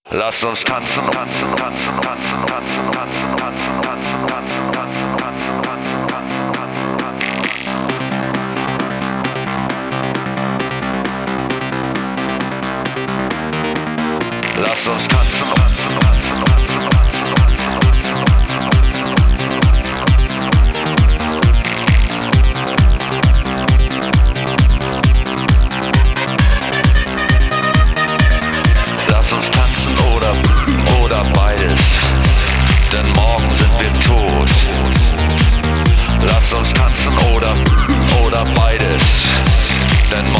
Lass uns tanzen, tanzen, tanzen, tanzen, tanzen, tanzen, tanzen, tanzen, tanzen, tanzen, lass uns tanzen, tanzen, tanzen, tanzen, tanzen, lass uns tanzen oder beides, denn morgen sind wir tot. Lass uns tanzen oder beides, denn morgen